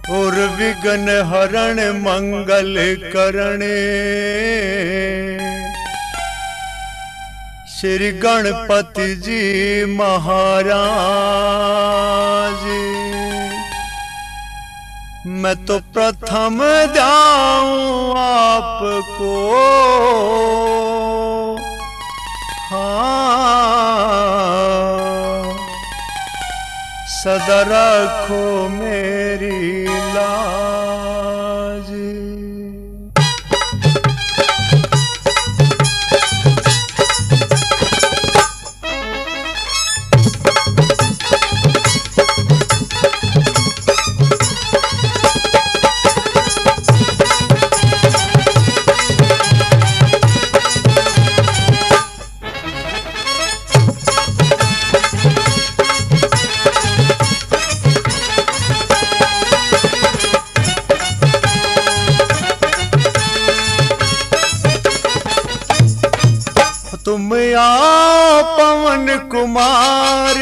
और विघ्न हरण मंगल करणे श्री गणपति जी महाराज। मैं तो प्रथम जाऊं आपको, हाँ सदा रखो मेरी लाज। तुम आओ पवन कुमार,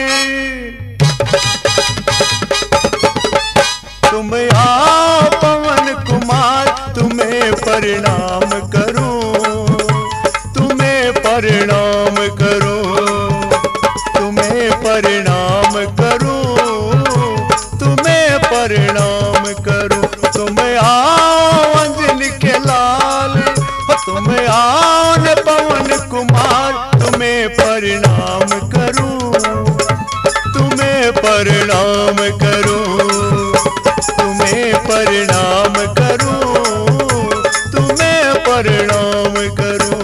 तुम आओ पवन कुमार, तुम्हें प्रणाम करूं, तुम्हें प्रणाम करूं, तुम्हें प्रणाम करूं, तुम्हें प्रणाम करूं। तुम आओ अंजलि के लाल, तुम आओ न पवन कुमार, तुम्हें प्रणाम करूं, तुम्हें प्रणाम करूं, तुम्हें प्रणाम करूं, तुम्हें प्रणाम करूं।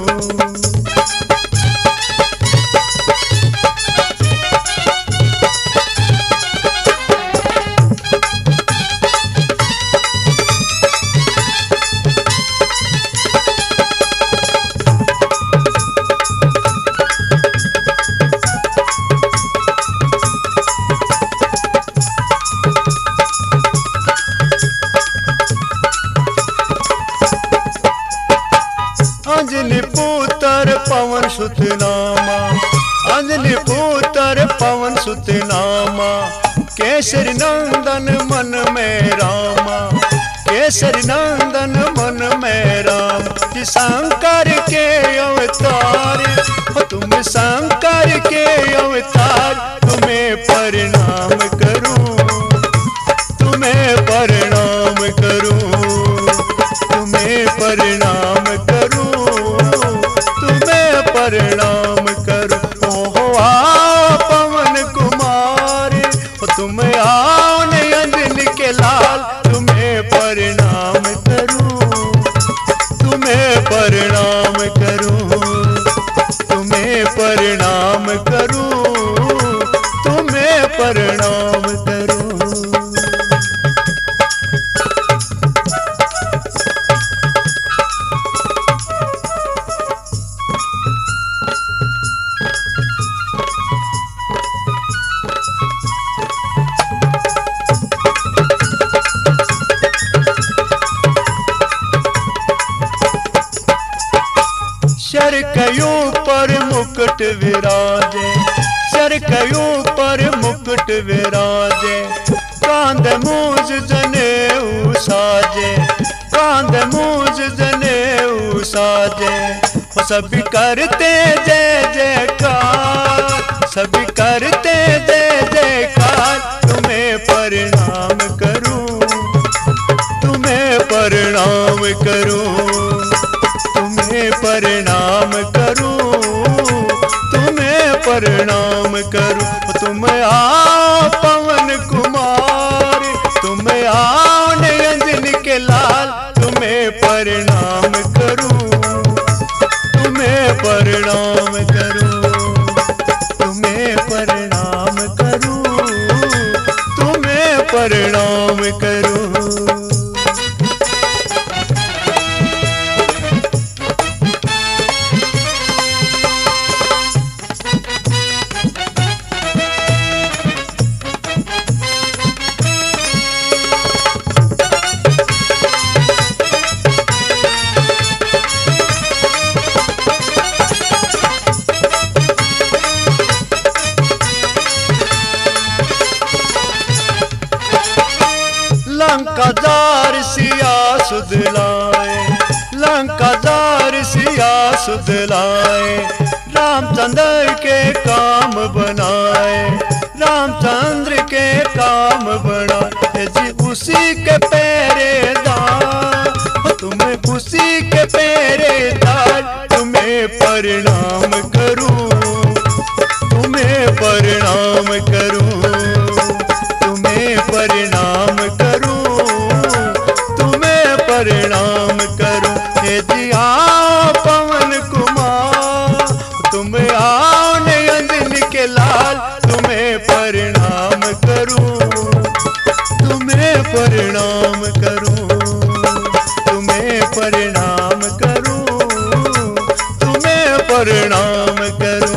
अंजलि पुत्र पवन सुत नामा, अंजलि पुत्र पवन सुत नामा, केसरी नंदन मन में रामा, केसरी नंदन मन में राम। शंकर के अवतार, तुम शंकर के अवतार, तुम्हें प्रणाम करूं, तुम्हें प्रणाम करूं, तुम्हें प्रणाम करूं, तुम्हें प्रणाम करूं। ओहो आओ पवन कुमार, तुम आओ न अंजलि के लाल, तुम्हें प्रणाम करूं, तुम्हें प्रणाम करूं, तुम्हें प्रणाम करूं, तुम्हें प्रणाम करूं। सर कयों पर मुकुट विराजे, सर कयों पर मुकुट विराजे, कांध मूज जनेऊ साजे, कांध मूज जनेऊ साजे। सभी करते जय जयकार, सभी करते जय जयकार, तुम्हें प्रणाम करूं, तुम्हें प्रणाम करूं, तुम्हें प्रणाम करूं, तुम्हें प्रणाम करूं। तुम आओ पवन कुमार, तुम आओ न अंजलि के लाल, तुम्हें प्रणाम करूं, तुम्हें प्रणाम करूं, तुम्हें प्रणाम करूं, तुम्हें प्रणाम करूं। लंकादार सिया सुध लाए, लंकादार सिया सुध लाए, रामचंद्र के काम बनाए, रामचंद्र के काम बनाए जी। उसी के पहरेदार, तुम्हें उसी के पहरेदार, तुम्हें प्रणाम करूं, तुम्हें प्रणाम करूं, तुम्हें प्रणाम करूं, तुम्हें प्रणाम करूं। हे जी आओ पवन कुमार, तुम आओ नयन के लाल, तुम्हें प्रणाम करूं, तुम्हें प्रणाम करूं, तुम्हें प्रणाम करूं, तुम्हें प्रणाम करूं।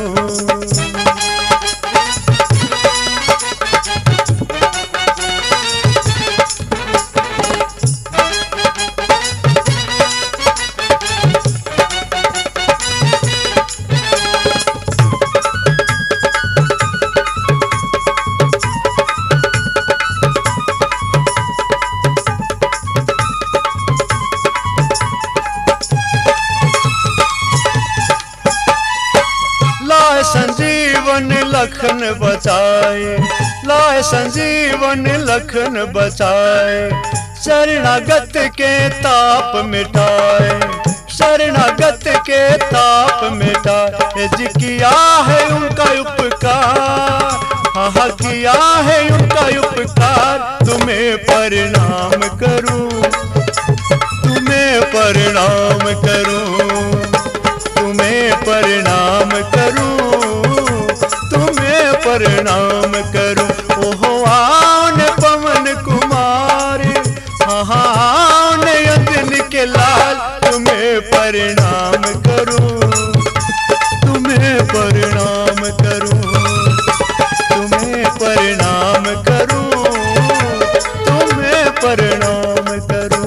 लाए संजीवन लखन बचाए, लाए संजीवन लखन बचाए, शरणागत के ताप मिटाए, शरणागत के ताप मिटाए जी। किया है उनका उपकार, हाँ किया है उनका उपकार, तुम्हें प्रणाम करूं, तुम्हें प्रणाम करूं, तुम्हें प्रणाम करूं, तुम्हें प्रणाम करूं। ओहो आन पवन कुमार, हाँ नयन के लाल, तुम्हें प्रणाम करूं, तुम्हें प्रणाम करूं, तुम्हें प्रणाम करूं, तुम्हें प्रणाम करूं।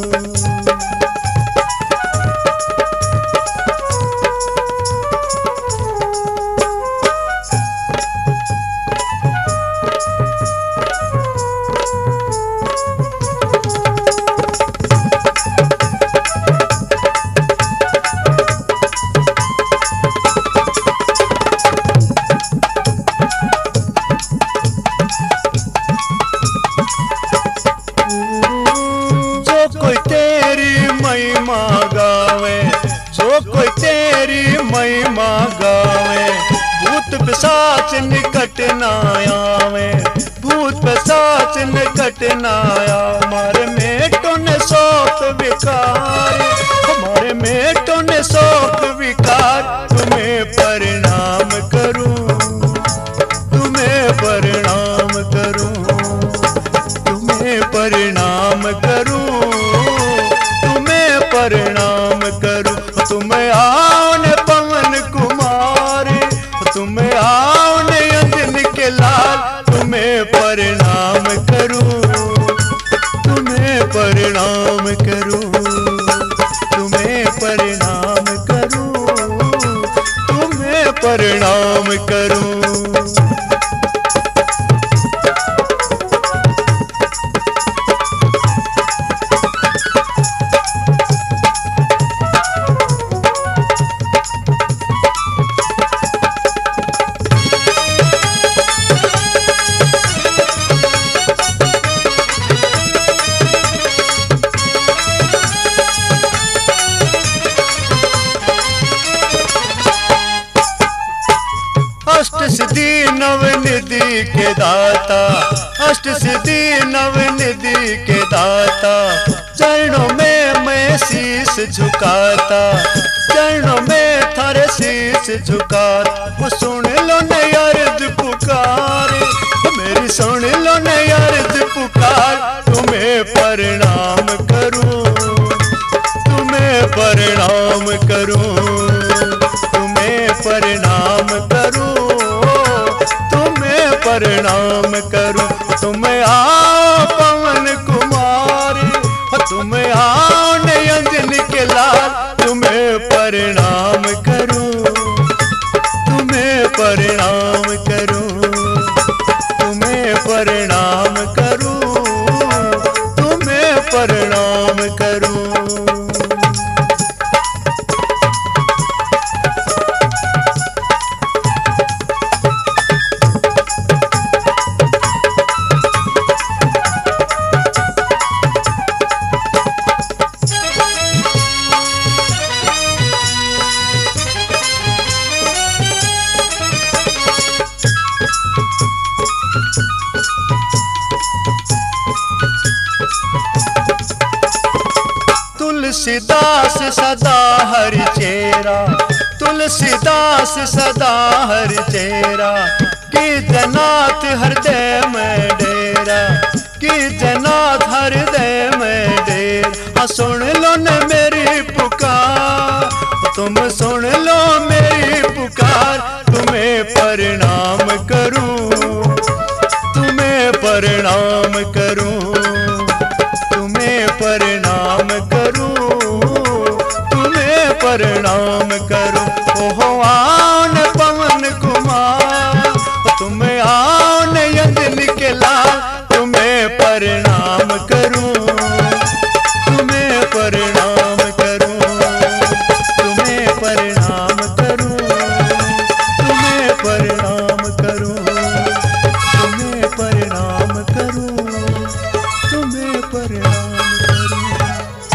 महिमा गावे, जो कोई तेरी महिमा गावे, भूत पिशाच निकट न आवे, भूत पिशाच निकट न आया। हमारे मेटों ने सौंप विकार, हमारे मेटों ने सौंप विकार, तुम्हें प्रणाम करूं, तुम्हें प्रणाम करूं, तुम्हें प्रणाम करूं, प्रणाम करूं। तुम आओ न पवन कुमार, तुम आओ नयन के लाल, तुम्हें प्रणाम करूं, तुम्हें प्रणाम करूं, तुम्हें प्रणाम करूं, तुम्हें प्रणाम करूं। अष्ट सिद्धि नवनिधि के दाता, अष्ट सिद्धि नवनिधि के दाता, चरणों में मैं शीश झुकाता, चरणों में थारे शीश झुकाता। वो सुन लो न अर्ज पुकार, मेरी सुन लो न अर्ज पुकार, तुम्हें प्रणाम करूं, तुम्हें प्रणाम करूं, तुम्हें प्रणाम करूं, तुम्हें प्रणाम करूं। तुम आओ पवन कुमार, तुम आओ नयन के लाल, तुम्हें प्रणाम करूं, तुम्हें प्रणाम करूं, तुम्हें प्रणाम करूं, तुम्हें तुलसीदास सदा हरि चेरा, तुलसीदास सदा हरि चेरा, कि जनाथ हृदय में डेरा, कि जनाथ हृदय में डेरा। सुन लो न मेरी पुकार, तुम सुन लो मेरी पुकार, तुम्हें प्रणाम करूं, तुम्हें प्रणाम करूं।